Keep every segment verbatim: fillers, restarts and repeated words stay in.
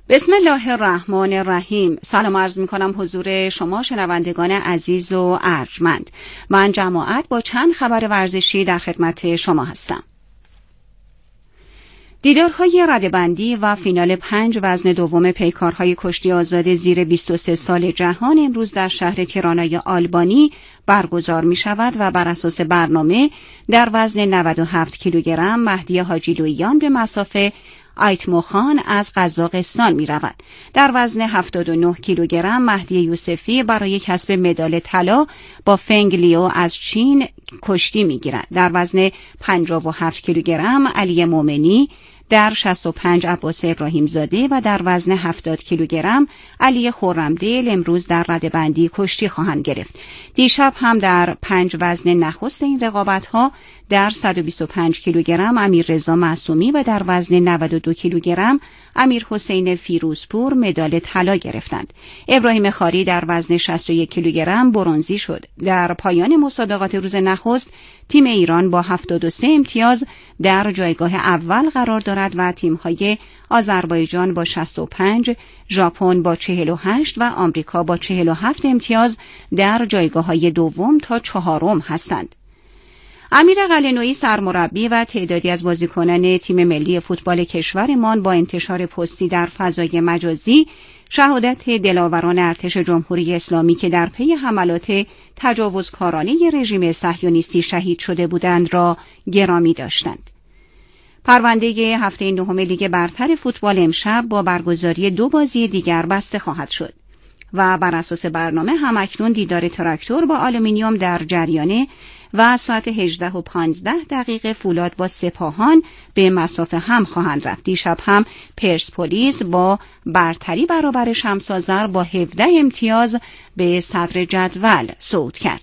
بسم الله الرحمن الرحیم. سلام عرض می کنم حضور شما شنوندگان عزیز و ارجمند. من جماعت با چند خبر ورزشی در خدمت شما هستم. دیدارهای رده‌بندی و فینال پنج وزن دوم پیکارهای کشتی آزاد زیر بیست و سه سال جهان امروز در شهر تیرانای آلبانی برگزار می شود و بر اساس برنامه در وزن نود و هفت کیلوگرم مهدی حاجیلوییان به مسافه ایتموخان از قزاقستان می رود. در وزن هفتاد و نه کیلوگرم مهدی یوسفی برای کسب مدال طلا با فنگ لیو از چین کشتی می گیرد. در وزن پنجاه و هفت کیلوگرم علی مومنی، در شصت و پنج عباس ابراهیم زاده و در وزن هفتاد کیلوگرم علی خرمدل امروز در رده‌بندی کشتی خواهند گرفت. دیشب هم در پنج وزن نخست این رقابت‌ها در صد و بیست و پنج کیلوگرم امیررضا معصومی و در وزن نود و دو کیلوگرم امیر حسین فیروزپور مدال طلا گرفتند. ابراهیم خاری در وزن شصت و یک کیلوگرم برنزی شد. در پایان مسابقات روز نخست تیم ایران با هفتاد و سه امتیاز در جایگاه اول قرار دارد و تیم‌های آذربایجان با شصت و پنج، ژاپن با چهل و هشت و آمریکا با چهل و هفت امتیاز در جایگاه‌های دوم تا چهارم هستند. امیر قلعه‌نویی سرمربی و تعدادی از بازیکنان تیم ملی فوتبال کشورمان با انتشار پستی در فضای مجازی شهادت دلاوران ارتش جمهوری اسلامی که در پی حملات تجاوزکارانه رژیم صهیونیستی شهید شده بودند را گرامی داشتند. پرونده هفته نهم لیگ برتر فوتبال امشب با برگزاری دو بازی دیگر بسته خواهد شد و بر اساس برنامه همکنون دیدار تراکتور با آلومینیوم در جریانه و ساعت هجده و پانزده دقیقه فولاد با سپاهان به مسافه هم خواهند رفت. دیشب هم پرسپولیس با برتری برابر شمس آذر با هفده امتیاز به صدر جدول صعود کرد.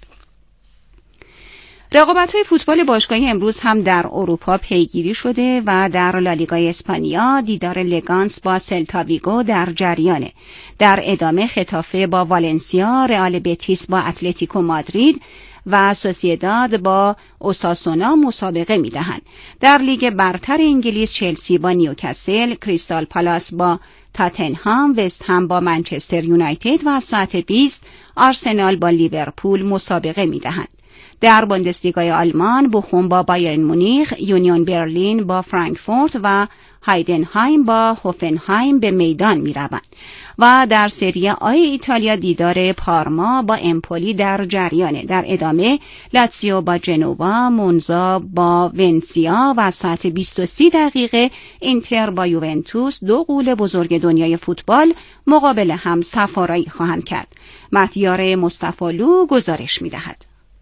رقابت‌های فوتبال باشگاهی امروز هم در اروپا پیگیری شده و در لالیگای اسپانیا دیدار لگانس با سلتا ویگو در جریانه. در ادامه خطافه با والنسیا، رئال بتیس با اتلتیکو مادرید و سوسییداد با اوساسونا مسابقه می‌دهند. در لیگ برتر انگلیس چلسی با نیوکاسل، کریستال پالاس با تاتنهام، وست هم با منچستر یونایتد و ساعت بیست آرسنال با لیورپول مسابقه می‌دهند. در بوندسلیگای آلمان بوخوم با بایرن مونیخ، یونیون برلین با فرانکفورت و هایدنهایم با هوفنهایم به میدان می روند و در سری آ ایتالیا دیدار پارما با امپولی در جریانه. در ادامه لاتزیو با جنوا، مونزا با ونسیا و ساعت بیست و سه دقیقه اینتر با یوونتوس دو غول بزرگ دنیای فوتبال مقابل هم سفارایی خواهند کرد. مهدیار مصطفی‌لو گزارش می دهد.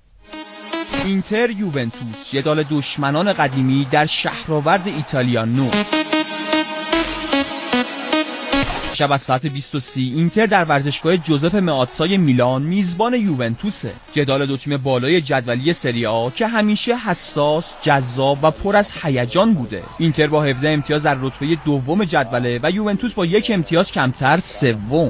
اینتر یوونتوس، جدال دشمنان قدیمی در شهرآورد ایتالیا نو. شب از ساعت بیست و سه اینتر در ورزشگاه جوزپه مئاتسای میلان میزبان یوونتوسه. جدال دو تیم بالای جدولی سری آ که همیشه حساس، جذاب و پر از هیجان بوده. اینتر با هفده امتیاز در رتبه دوم جدوله و یوونتوس با یک امتیاز کمتر سوم.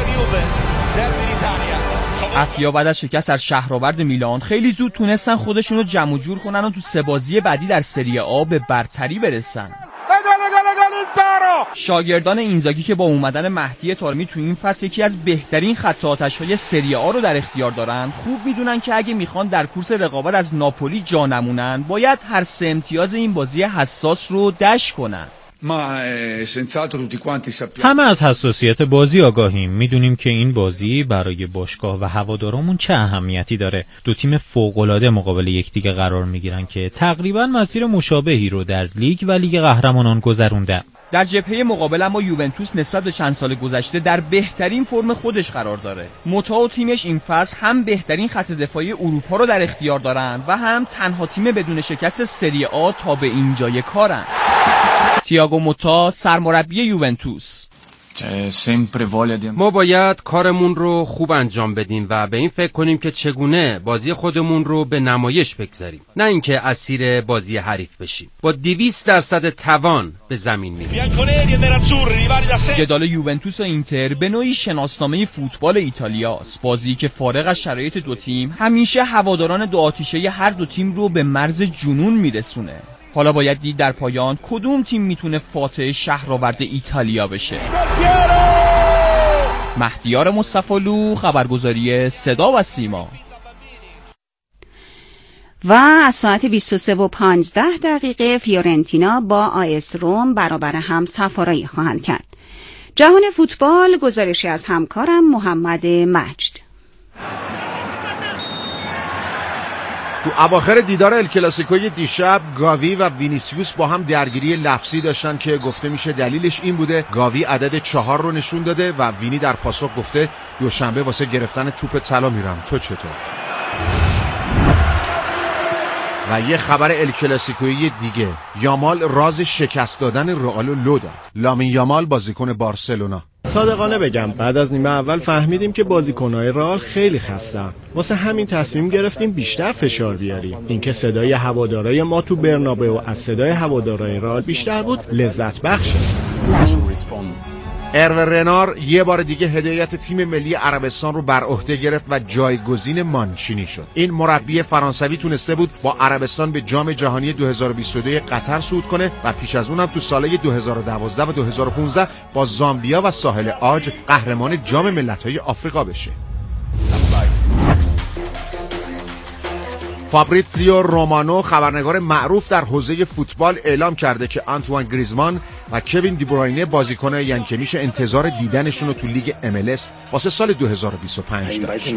افیا بعد از شکست در شهرآورد میلان خیلی زود تونستن خودشونو جمع و جور کنن و تو سه بازی بعدی در سری آ به برتری برسن. شاگردان اینزاگی که با اومدن مهدی طارمی تو این فصل یکی از بهترین خط آتش‌های سری آ رو در اختیار دارن، خوب میدونن که اگه میخوان در کورس رقابت از ناپولی جا نمونن باید هر سه امتیاز این بازی حساس رو دشت کنن. همه از حساسیت بازی آگاهیم. میدونیم که این بازی برای باشگاه و هوادارمون چه اهمیتی داره. دو تیم فوق‌العاده مقابل یکدیگه قرار میگیرن که تقریبا مسیر مشابهی رو در لیگ و لیگ قهرمانان گذرونده. در جبهه مقابل اما یوونتوس نسبت به چند سال گذشته در بهترین فرم خودش قرار داره. موتا و تیمش این فصل هم بهترین خط دفاعی اروپا رو در اختیار دارن و هم تنها تیم بدون شکست سری آ تا به اینجای کارن. تییاگو موتا سرمربی یوونتوس: ما باید کارمون رو خوب انجام بدیم و به این فکر کنیم که چگونه بازی خودمون رو به نمایش بگذاریم، نه اینکه اسیر بازی حریف بشیم. با دویست درصد توان به زمین میریم. جدال یوونتوس و اینتر به نوعی شناسنامه فوتبال ایتالیاست، بازی که فارغ از شرایط دو تیم همیشه هواداران دو آتیشه هر دو تیم رو به مرز جنون میرسونه. حالا باید دید در پایان کدوم تیم میتونه فاتح شهرآورد ایتالیا بشه. مهدیار مصطفی‌لو، خبرگزاری صدا و سیما. و از ساعت بیست و سه و پانزده دقیقه فیورنتینا با آیس روم برابر هم سفارایی خواهند کرد. جهان فوتبال، گزارشی از همکارم محمد مجد. تو اواخر دیدار الکلاسیکوی دیشب گاوی و وینیسیوس با هم درگیری لفظی داشتن که گفته میشه دلیلش این بوده گاوی عدد چهار رو نشون داده و وینی در پاسخ گفته دوشنبه واسه گرفتن توپ طلا میرم، تو چطور؟ و یه خبر الکلاسیکویی دیگه، یامال راز شکست دادن رئال لو داد. لامین یامال بازیکن بارسلونا. صادقانه بگم بعد از نیمه اول فهمیدیم که بازیکن‌های رئال خیلی خسته‌اند. واسه همین تصمیم گرفتیم بیشتر فشار بیاریم. اینکه صدای هوادارهای ما تو برنابئو از صدای هوادارهای رئال بیشتر بود لذت بخشه. اروه رنار یه بار دیگه هدایت تیم ملی عربستان رو بر عهده گرفت و جایگزین مانچینی شد. این مربی فرانسوی تونسته بود با عربستان به جام جهانی دو هزار و بیست و دو قطر صعود کنه و پیش از اونم تو سالهای دو هزار و دوازده و دو هزار و پانزده با زامبیا و ساحل عاج قهرمان جام ملت‌های آفریقا بشه. فابریزیو رومانو، خبرنگار معروف در حوزه فوتبال، اعلام کرده که آنتوان گریزمان و کوین دی بروینه بازیکن‌های یعنی که میشه انتظار دیدنشون رو تو لیگ ام ال اس واسه سال دو هزار و بیست و پنج داشت.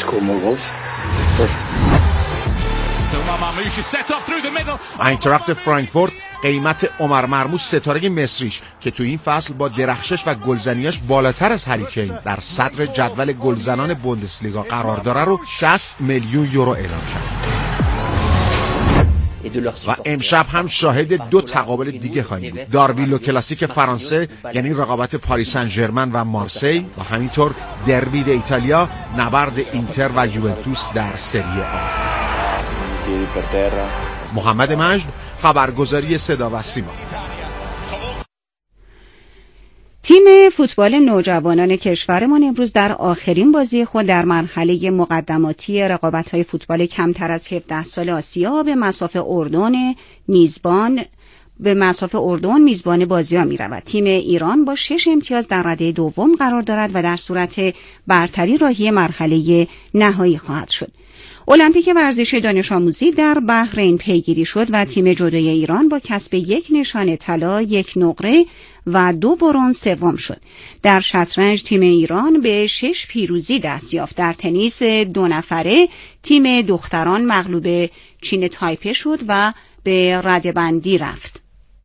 اینتراخت فرانکفورت قیمت عمر مرموش ستاره مصریش که تو این فصل با درخشش و گلزنیاش بالاتر از هری کین در صدر جدول گلزنان بوندسلیگا قرار داره رو شصت میلیون یورو اعلام کرد. و امشب هم شاهد دو تقابل دیگه خواهیم بود. داربی لو کلاسیک فرانسه یعنی رقابت پاریس سن ژرمن و مارسی و همینطور دربی د ایتالیا نبرد اینتر و یوونتوس در سری آ. محمد مجد، خبرگزاری صدا و سیما. تیم فوتبال نوجوانان کشورمان امروز در آخرین بازی خود در مرحله مقدماتی رقابت‌های فوتبال کمتر از هفده سال آسیا به مصاف اردن میزبان به مصاف اردن میزبان بازی‌ها می‌رود. تیم ایران با شش امتیاز در رده دوم قرار دارد و در صورت برتری راهی مرحله نهایی خواهد شد. المپیک ورزش دانش آموزی در بحرین پیگیری شد و تیم جودوی ایران با کسب یک نشان طلا، یک نقره و دو برنز سوم شد. در شطرنج تیم ایران به شش پیروزی دست یافت. در تنیس دو نفره تیم دختران مغلوب چین تایپه شد و به رده‌بندی رفت.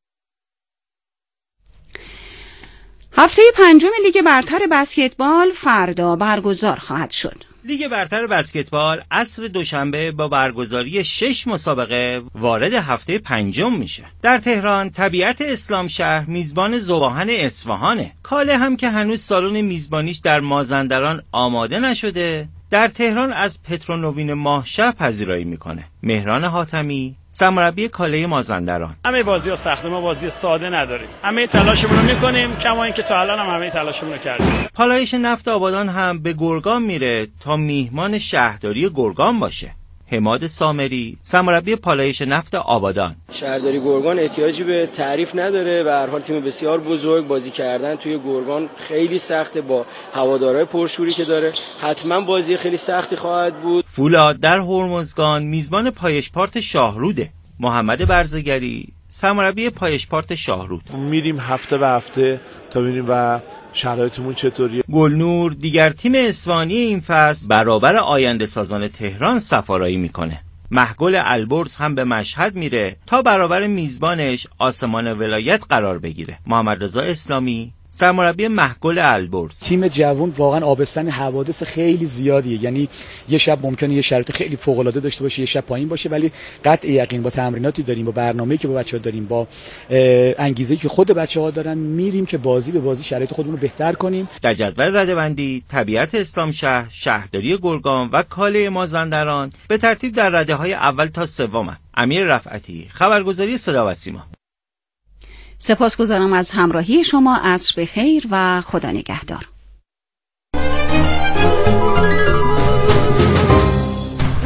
هفته پنجم لیگ برتر بسکتبال فردا برگزار خواهد شد. لیگ برتر بسکتبال عصر دوشنبه با برگزاری شش مسابقه وارد هفته پنجم میشه. در تهران طبیعت اسلام شهر میزبان ذوباهن اصفهانه. کاله هم که هنوز سالن میزبانیش در مازندران آماده نشده، در تهران از پترونوین ماهشهر پذیرایی میکنه. مهران حاتمی، سرمربی کاله مازندران: همه بازی‌ها سخته، ما بازی ساده نداریم. همه تلاشمون رو میکنیم، کما اینکه تا الان هم همه تلاشمون رو کردیم. پالایش نفت آبادان هم به گرگان میره تا میهمان شهرداری گرگان باشه. حماد سامری، سرمربی پالایش نفت آبادان: شهرداری گرگان احتیاجی به تعریف نداره، به هر حال تیم بسیار بزرگ، بازی کردن توی گرگان خیلی سخته با هوادارهای پرشوری که داره، حتما بازی خیلی سختی خواهد بود. فولاد در هرمزگان میزبان پایشپارت شاهروده. محمد برزگری، سرمربی پایشپارت شاهرود: میریم هفته به هفته تا ببینیم و شرایطمون چطوریه. گلنور، دیگر تیم اصفهانی این فصل، برابر آینده سازان تهران سفارایی میکنه. محگل البرز هم به مشهد میره تا برابر میزبانش آسمان ولایت قرار بگیره. محمد رضا اسلامی، سرمربی محگل البرز: تیم جوان واقعا آبستن حوادث خیلی زیادیه، یعنی یه شب ممکنه یه شرایط خیلی فوق العاده داشته باشه، یه شب پایین باشه، ولی قطع یقین با تمریناتی داریم، با برنامه‌ای که با بچه‌ها داریم، با انگیزه‌ای که خود بچه‌ها دارن، میریم که بازی به بازی شرایط خودمون رو بهتر کنیم. در جدول رده‌بندی طبیعت اسلام شهر، شهرداری گرگان و کاله مازندران به ترتیب در رده‌های اول تا سوم. امیر رفعتی، خبرگزاری صدا و سیما. سپاسگزارم از همراهی شما. عصر بخیر و خدا نگهدار.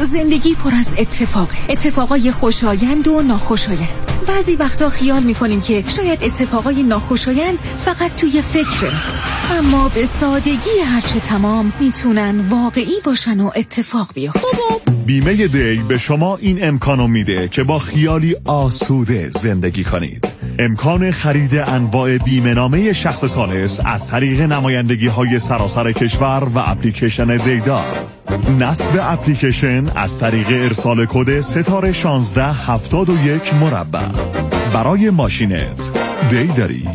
زندگی پر از اتفاق، اتفاقای خوشایند و ناخوشایند. بعضی وقتا خیال میکنیم که شاید اتفاقای ناخوشایند فقط توی فکر ماست، اما به سادگی هرچه تمام میتونن واقعی باشن و اتفاق بیفتن. بیمه دی به شما این امکانو میده که با خیالی آسوده زندگی کنید. امکان خرید انواع بیمه نامه شخص ثالث از طریق نمایندگی های سراسر کشور و اپلیکیشن دیدار. نصب اپلیکیشن از طریق ارسال کد ستاره شانزده هفتاد و یک مربع. برای ماشینت دی داری.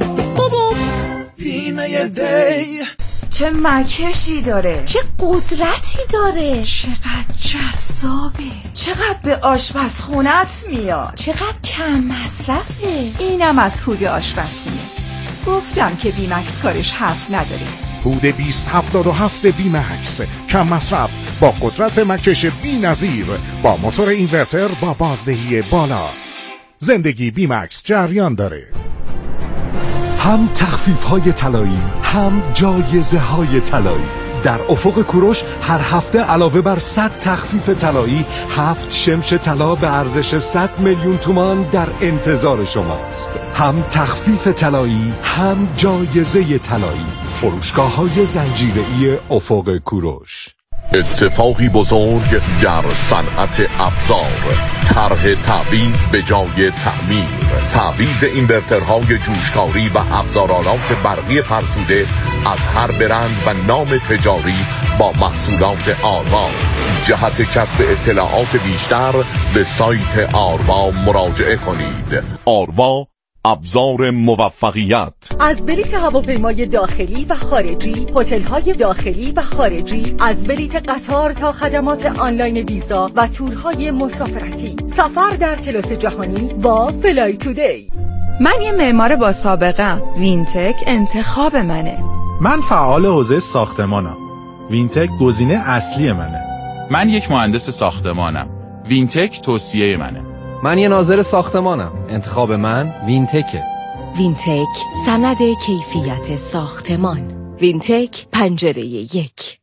بیمه دی چه مکشی داره، چه قدرتی داره، چقدر جذابه، چقدر به آشپزخونت میاد، چقدر کم مصرفه. اینم از هود آشپزخونه. گفتم که بیمکس کارش حرف نداره. هود بیست هفتاد و هفت بیمکس، کم مصرف با قدرت مکش بی‌نظیر، با موتور اینورتر با بازدهی بالا. زندگی بیمکس جریان داره. هم تخفیف های طلایی، هم جایزه های طلایی. در افق کوروش هر هفته علاوه بر صد تخفیف طلایی، هفت شمش طلا به ارزش صد میلیون تومان در انتظار شماست. هم تخفیف طلایی، هم جایزه طلایی. فروشگاه های زنجیره‌ای افق کوروش. اتفاقی بزرگ در صنعت ابزار، طرح تعویض به جای تعمیر، تعویض اینورترهای جوشکاری و ابزارالات برقی فرسوده از هر برند و نام تجاری با محصولات آروا. جهت کسب اطلاعات بیشتر به سایت آروا مراجعه کنید. آروا، ابزار موفقیت. از بلیت هواپیمای داخلی و خارجی، هتل‌های داخلی و خارجی، از بلیت قطار تا خدمات آنلاین ویزا و تورهای مسافرتی. سفر در کلاس جهانی با فلای تودی. من یه معمار با سابقه‌ام. وینتک انتخاب منه. من فعال حوزه ساختمانم. وینتک گزینه اصلی منه. من یک مهندس ساختمانم. وینتک توصیه منه. من یه ناظر ساختمانم. انتخاب من وینتکه. وینتک، سند کیفیت ساختمان. وینتک، پنجره یک.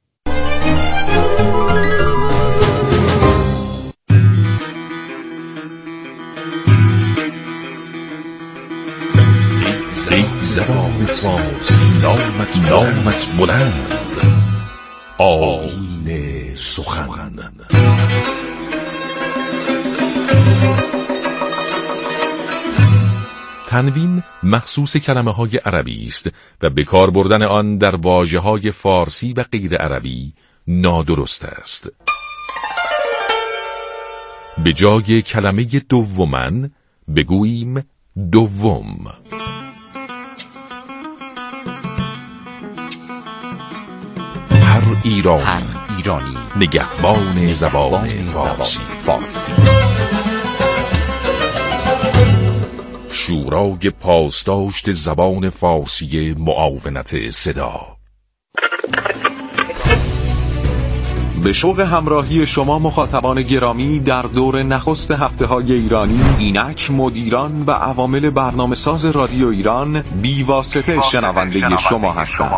ای زبان فارسی نامت نامت بلند، آیین سخن. تنوین مخصوص کلمه های عربی است و به کار بردن آن در واژه های فارسی و غیر عربی نادرست است. به جای کلمه دومن بگوییم دوم. هر ایران، هر ایرانی نگهبان زبان فارسی. فارسی. شورای پاسداشت زبان فارسی معاونت صدا. به شوق همراهی شما مخاطبان گرامی در دور نخست هفته های ایرانی، اینک مدیران و عوامل برنامه ساز رادیو ایران بی واسطه شنونده شما هستند.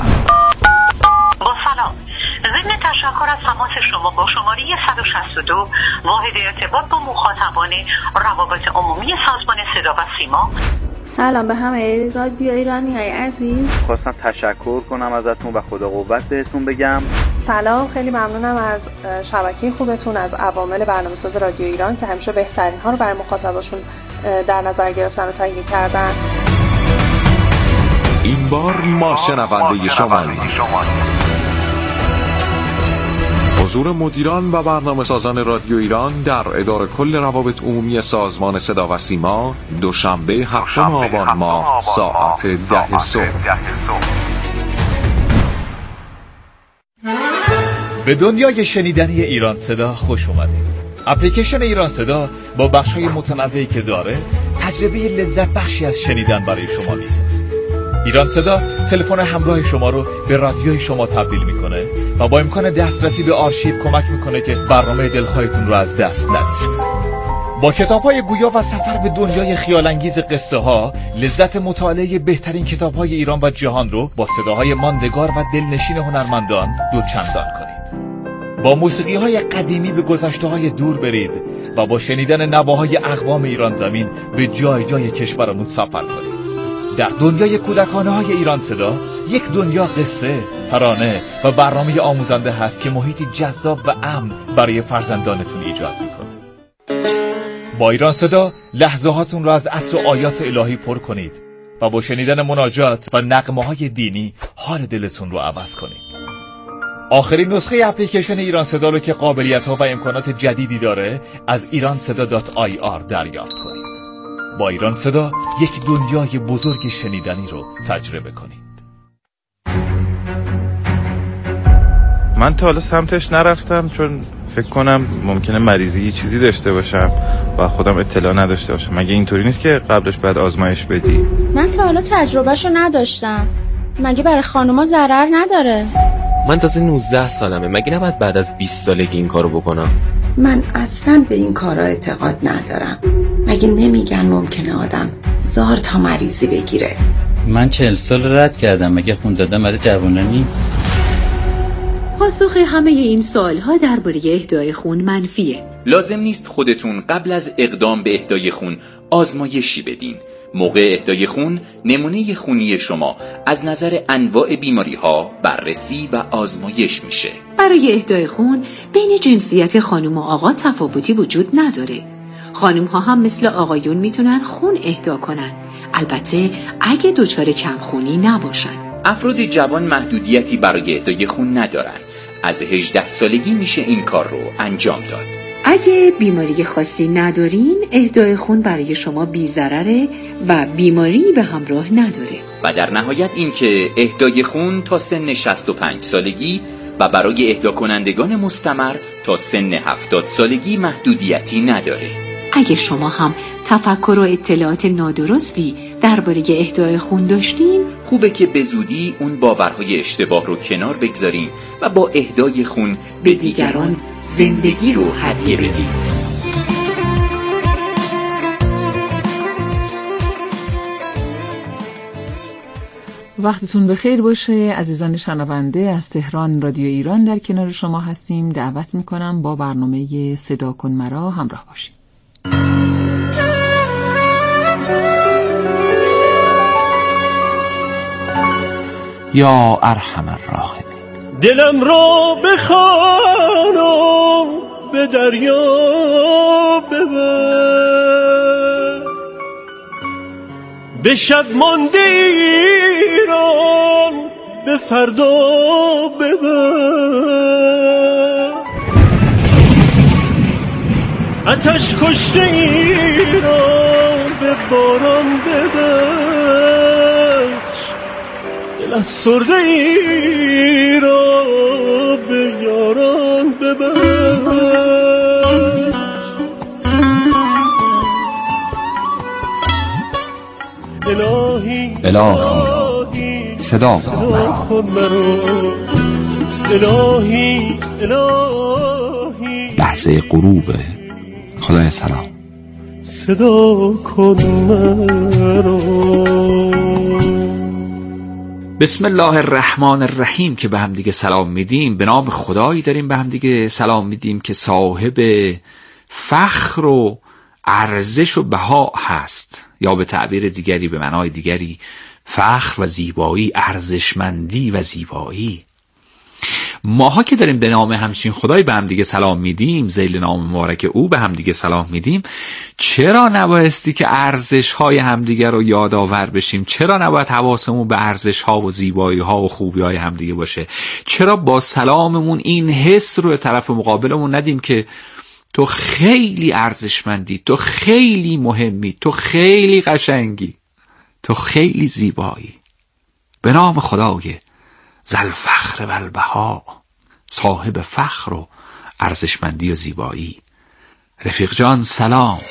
با سلام، ضمن تشکر از تماس شما با شماره صد و شصت و دو واحد ارتباط با مخاطبان روابط عمومی سازمان صدا و سیما. سلام به همه رادیو ایرانی های عزیز. خواستم تشکر کنم ازتون و خدا قوت بهتون بگم. سلام، خیلی ممنونم از شبکه خوبتون، از عوامل برنامه‌ساز رادیو ایران که همیشه بهترین ها رو برای مخاطباشون در نظر گرفتن و تهیه کردن. این بار ما شنونده شما. حضور مدیران و برنامه سازان رادیو ایران در اداره کل روابط عمومی سازمان صدا و سیما دوشنبه هفتم آبان ماه ساعت ده صبح. به دنیای شنیدنی ایران صدا خوش اومدید. اپلیکیشن ایران صدا با بخش‌های متنوعی که داره تجربه لذت بخشی از شنیدن برای شما میسازه. ایران صدا تلفن همراه شما رو به رادیوی شما تبدیل میکنه و با امکان دسترسی به آرشیو کمک میکنه که برنامه دلخواهتون رو از دست ندید. با کتاب‌های گویا و سفر به دنیای خیال‌انگیز قصه ها، لذت مطالعه بهترین کتاب‌های ایران و جهان رو با صداهای ماندگار و دلنشین هنرمندان دوچندان کنید. با موسیقی های قدیمی به گذشته های دور برید و با شنیدن نواهای اقوام ایران زمین به جای جای کشورمون سفر کنید. در دنیای کودکانه های ایران صدا یک دنیا قصه، ترانه و برنامه آموزنده هست که محیطی جذاب و امن برای فرزندانتون ایجاد میکنه. با ایران صدا لحظه هاتون را از عطر و آیات الهی پر کنید و با شنیدن مناجات و نغمه های دینی حال دلتون رو عوض کنید. آخرین نسخه اپلیکیشن ایران صدا رو که قابلیت ها و امکانات جدیدی داره از ایران صدا دات آی آر دریافت کنید. با ایران صدا یک دنیای بزرگ شنیدنی رو تجربه کنید. من تا حالا سمتش نرفتم چون فکر کنم ممکنه مریضی یه چیزی داشته باشم و خودم اطلاع نداشته باشم. مگه اینطوری نیست که قبلش باید آزمایش بدی؟ من تا حالا تجربهشو نداشتم. مگه برای خانوما ضرر نداره؟ من تازه نوزده سالمه. مگه نباید بعد از بیست سالگی این کارو بکنم؟ من اصلا به این کارا اعتقاد ندارم. مگه نمیگن ممکنه آدم هزار تا مریضی بگیره؟ من چهل سال رد کردم. مگه خون دادن برای جوونا نیست؟ پاسخ همه این سوالها درباره اهدای خون منفیه. لازم نیست خودتون قبل از اقدام به اهدای خون آزمایشی بدین. موقع اهدای خون نمونه خونی شما از نظر انواع بیماری ها بررسی و آزمایش میشه. برای اهدای خون بین جنسیت خانم و آقا تفاوتی وجود نداره. خانم ها هم مثل آقایون میتونن خون اهدا کنن، البته اگه دچار کمخونی نباشن. افراد جوان محدودیتی برای اهدای خون ندارن. از هجده سالگی میشه این کار رو انجام داد. اگه بیماری خاصی ندارین، اهدای خون برای شما بی‌ضرره و بیماری به همراه نداره. و در نهایت این که اهدای خون تا سن شصت و پنج سالگی و برای اهدا کنندگان مستمر تا سن هفتاد سالگی محدودیتی نداره. اگه شما هم تفکر و اطلاعات نادرستی درباره اهدای خون داشتین، خوبه که به زودی اون باورهای اشتباه رو کنار بگذارین و با اهدای خون به دیگران زندگی رو هدیه بدین. وقتتون بخیر باشه عزیزان شنونده. از تهران رادیو ایران در کنار شما هستیم. دعوت میکنم با برنامه صدا کن مرا همراه باشید. یا ارحم الراحمین. دلم را بخوان و به دریا ببر، به شب مانده ایران به فردا ببر، آتش کشته ایران به باران ببخش، دل افسرده ای را به یاران ببر. الهی الهی صدا کن مرا، الهی الهی لحظه غروب. خدای سلام صدا کن مرا. بسم الله الرحمن الرحیم که به هم دیگه سلام میدیم. به نام خدایی داریم به هم دیگه سلام میدیم که صاحب فخر و ارزش و بها هست، یا به تعبیر دیگری به معنای دیگری فخر و زیبایی، ارزشمندی و زیبایی. ماها که داریم به نام همچین خدای به هم دیگه سلام میدیم، ذیل نام مبارک او به هم دیگه سلام میدیم، چرا نبایستی که ارزش های همدیگه رو یادآور بشیم؟ چرا نباید حواسمون به ارزش ها و زیبایی ها و خوبی های همدیگه باشه؟ چرا با سلاممون این حس رو طرف مقابلمون ندیم که تو خیلی ارزشمندی، تو خیلی مهمی، تو خیلی قشنگی، تو خیلی زیبایی؟ به نام خدای ذل فخر و البها، صاحب فخر و ارزشمندی و زیبایی. رفیق جان سلام.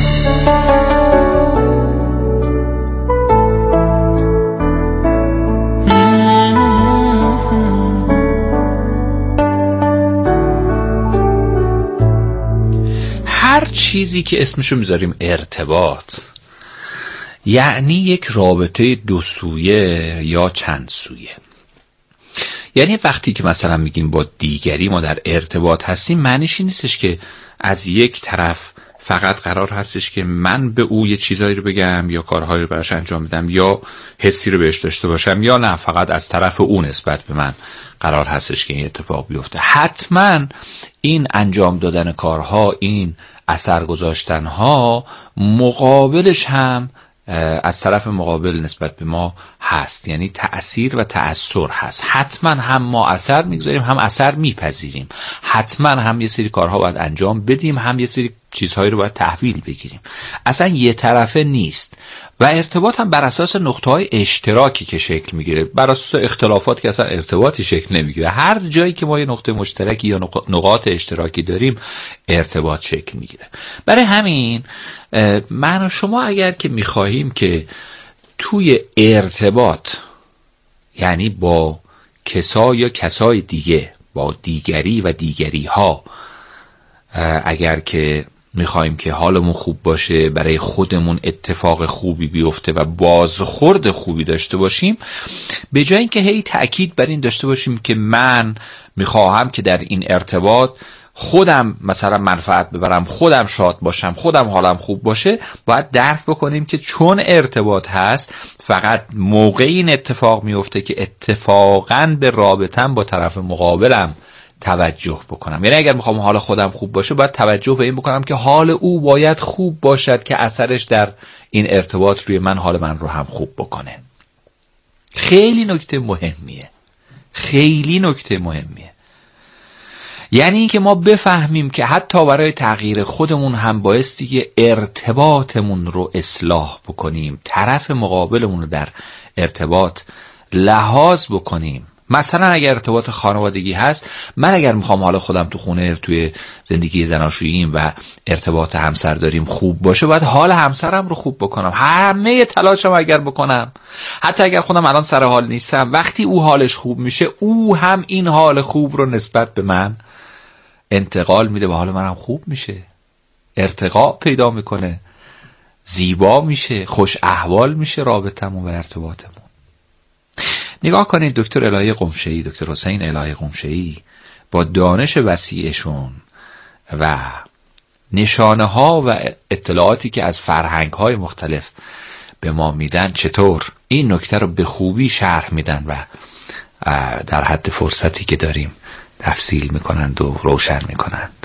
هر چیزی که اسمشو میذاریم ارتباط، یعنی یک رابطه دو سویه یا چند سویه. یعنی وقتی که مثلا میگیم با دیگری ما در ارتباط هستیم، معنیش این نیستش که از یک طرف فقط قرار هستش که من به او یه چیزایی رو بگم یا کارهایی رو براش انجام بدم یا حسی رو بهش داشته باشم، یا نه فقط از طرف او نسبت به من قرار هستش که این اتفاق بیفته. حتما این انجام دادن کارها، این اثر گذاشتنها، مقابلش هم از طرف مقابل نسبت به ما هست، یعنی تأثیر و تأثیر هست. حتما هم ما اثر میگذاریم، هم اثر میپذیریم. حتما هم یه سری کارها باید انجام بدیم، هم یه سری چیزهایی رو باید تحویل بگیریم. اصلا یه طرفه نیست. و ارتباط هم بر اساس نقطه‌های اشتراکی که شکل میگیره، بر اساس اختلافات که اصلا ارتباطی شکل نمیگیره. هر جایی که ما یه نقطه مشترکی یا نقاط اشتراکی داریم، ارتباط شکل میگیره. برای همین من و شما اگر که میخواهیم که توی ارتباط، یعنی با کسا یا کسای دیگه، با دیگری و دیگری ها، اگر که میخوایم که حالمون خوب باشه، برای خودمون اتفاق خوبی بیفته و بازخورد خوبی داشته باشیم، به جای اینکه هی تأکید بر این داشته باشیم که من میخواهم که در این ارتباط خودم مثلا منفعت ببرم، خودم شاد باشم، خودم حالم خوب باشه، باید درک بکنیم که چون ارتباط هست، فقط موقعی این اتفاق میفته که اتفاقاً به رابطم با طرف مقابلم توجه بکنم. یعنی اگر میخوام حال خودم خوب باشه، باید توجه به این بکنم که حال او باید خوب باشد که اثرش در این ارتباط روی من حال من رو هم خوب بکنه. خیلی نکته مهمیه، خیلی نکته مهمیه. یعنی اینکه ما بفهمیم که حتی برای تغییر خودمون هم بایستی که ارتباطمون رو اصلاح بکنیم، طرف مقابلمون رو در ارتباط لحاظ بکنیم. مثلا اگر ارتباط خانوادگی هست، من اگر میخوام حالا خودم تو خونه، توی زندگی زناشوییم و ارتباط همسر داریم خوب باشه، باید حال همسرم رو خوب بکنم. همه تلاشم اگر بکنم، حتی اگر خودم الان سر حال نیستم، وقتی او حالش خوب میشه، او هم این حال خوب رو نسبت به من انتقال میده و حال منم خوب میشه، ارتقا پیدا میکنه، زیبا میشه، خوش احوال میشه رابطمون و ارتباطمون. نگاه کنید دکتر الهی قمشه‌ای، دکتر حسین الهی قمشه‌ای با دانش وسیعشون و نشانه ها و اطلاعاتی که از فرهنگ های مختلف به ما میدن، چطور این نکته رو به خوبی شرح میدن و در حد فرصتی که داریم تفصیل میکنند و روشن میکنند.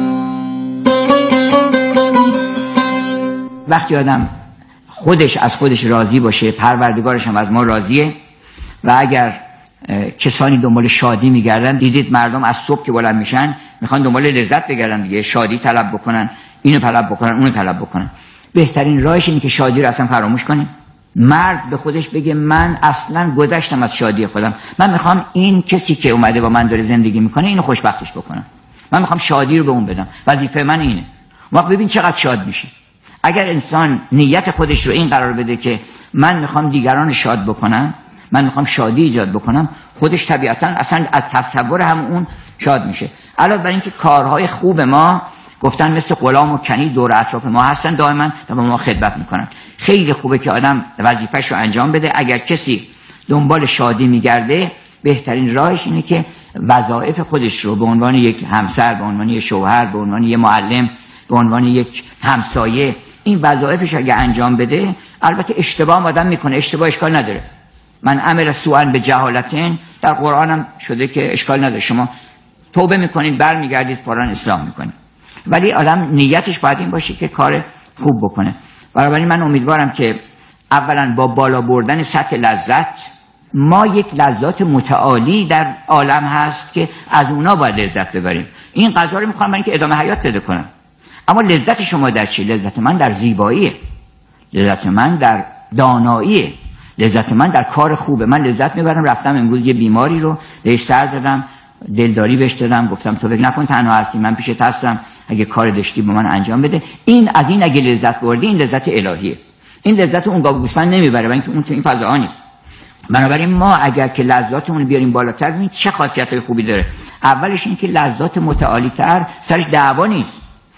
وقتی آدم خودش از خودش راضی باشه، پروردگارش هم از ما راضیه. و اگر کسانی دنبال شادی میگردن، دیدید مردم از صبح که بلند میشن میخوان دنبال لذت بگردن دیگه، شادی طلب بکنن، اینو طلب بکنن، اونو طلب بکنن. بهترین راهش اینه که شادی رو اصلا فراموش کنیم. مرد به خودش بگه من اصلا گذشتم از شادی خودم، من میخوام این کسی که اومده با من داره زندگی میکنه اینو خوشبختش بکنم، من میخوام شادی رو به اون بدم، وظیفه من اینه. وقت ببین چقدر شاد میشی. اگر انسان نیت خودش رو این قرار بده که من میخوام دیگران شاد بکنم، من میخوام شادی ایجاد بکنم، خودش طبیعتا اصلا از تصور هم اون شاد میشه. علاوه بر اینکه کارهای خوب ما گفتن مثل غلام و کنیز دور اطراف ما هستن، دائما به ما خدمت میکنن. خیلی خوبه که آدم وظیفه‌ش رو انجام بده. اگر کسی دنبال شادی میگرده، بهترین راهش اینه که وظایف خودش رو به عنوان یک همسر، به عنوان یک شوهر، به عنوان یک معلم، به عنوان یک همسایه، این وظایفش اگه انجام بده، البته اشتباه هم آدم میکنه، اشتباه اشکال نداره. من عمل سوء به جهالتین در قرآن هم شده که اشکال نداره، شما توبه میکنید برمیگردید فورا اصلاح میکنید. ولی آدم نیتش باید این باشه که کار خوب بکنه. بنابراین من امیدوارم که اولا با بالا بردن سطح لذت، ما یک لذات متعالی در عالم هست که از اونا باید لذت ببریم. این غذا رو میخوام برای که ادامه حیات پیدا کنم. اما لذت شما در چی؟ لذت من در زیباییه، لذت من در داناییه، لذت من در کار خوبه. من لذت میبرم رفتم امروز یه بیماری رو بهش سر زدم، دلداری بهش دادم، گفتم تو فکر نکن تنها هستی، من پیشت هستم، اگه کار داشتی با من انجام بده. این از این اگه لذت بردی، این لذت الهیه. این لذت اون گاو گوسفند نمیبره، و اینکه اون تو این فضا نیست. بنابراین ما اگر که لذاتمون بیاریم بالاتر، ببین چه خاصیت‌های خوبی داره. اولش این که لذات متعالی‌تر سرش دعوا نیست،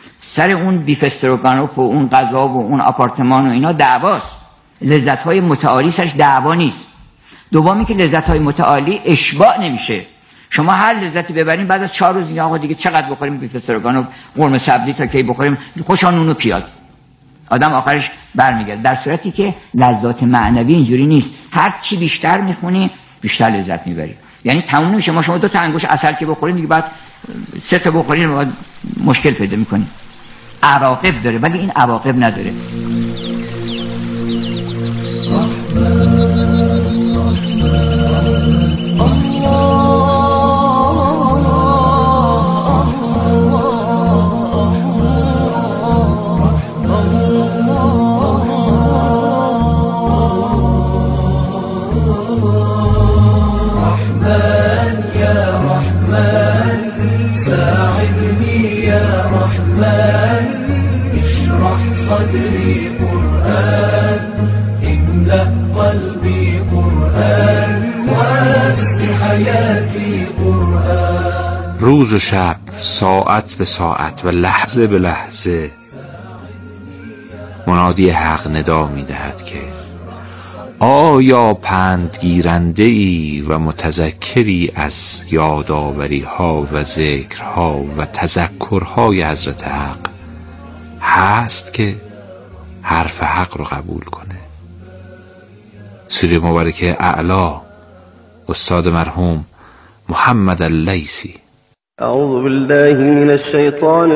سر اون بیف استروگانوف و اون غذا و اون آپارتمان و اینا دعواست. لذت‌های متعالی سرش دعوا نیست. دومی که لذت‌های متعالی اشباع نمیشه. شما هر لذتی ببرین بعد از چهار روز میگن آقا دیگه چقدر بخوریم بیف استروگان و قرمه سبزی تا کی بخوریم، خوشا نون و پیاز. آدم آخرش برمیگرده. در صورتی که لذات معنوی اینجوری نیست. هر چی بیشتر میخونی بیشتر لذت میبری. یعنی تموم نمیشه. ما شما دو تا انگوش عسل که بخورین دیگه بعد سه تا بخورین بعد مشکل پیدا میکنین. عواقب داره ولی این عواقب نداره. صدري قرآن املأ قلبي قرآن واسق حياتي قرآن. روز و شب، ساعت به ساعت و لحظه به لحظه منادی حق ندا می دهد که آیا پندگیرنده ای و متذکری از یادآوری ها و ذکرها و تذکرهای حضرت حق هست که حرف حق رو قبول کنه؟ سوره مبارکه اعلا، استاد مرحوم محمد اللیثی. اعوذ بالله من الشیطان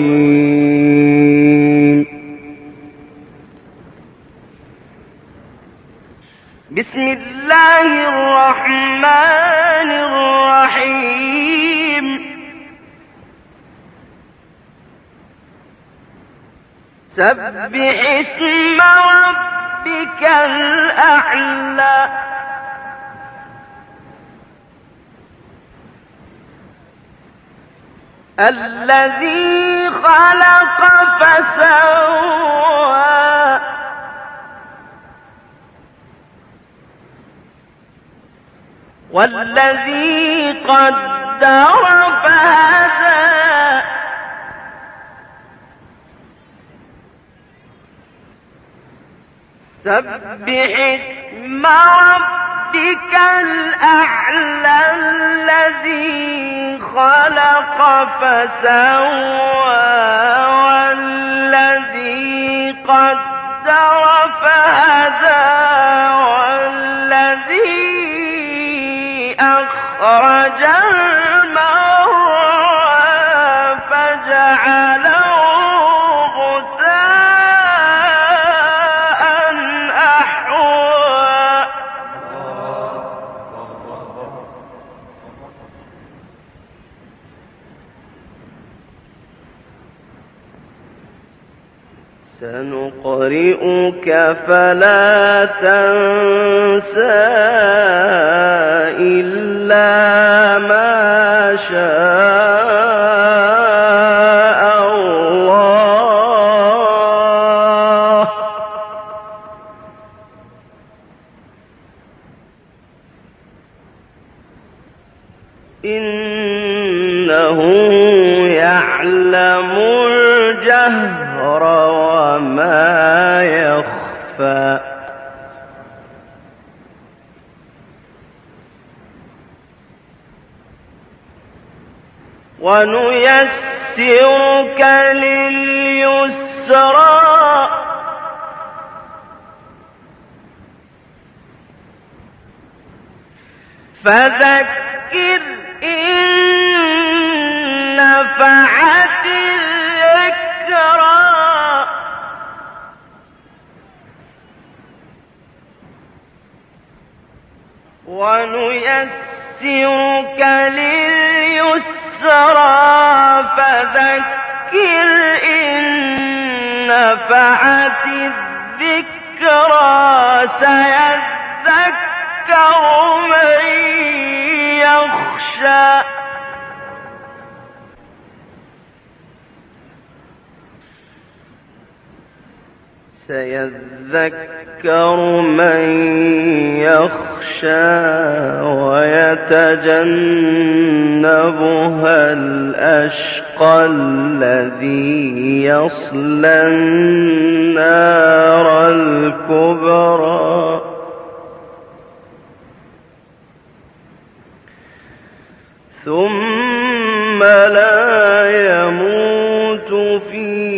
الرجیم. بسم الله الرحمن الرحیم. سبح اسم ربك الأعلى. الذي خلق فسوى والذي قدر فهدى سبح اسم ربك الأعلى الذي خلق فسوى والذي قدر فهدى والذي أخرج المرعى فجعله سنقرئك فلا تنسى إلا ما شاء الله إنه يعلم الجهر وما يخفى ونيسرك لليسرى فذكر إن نفعت الذكرى ونيسرك لليسرى فذكر إن نفعت الذكرى سيذكر من يخشى سيذكر من يخشى ويتجنبها الأشقى الذي يصلى النار الكبرى ثم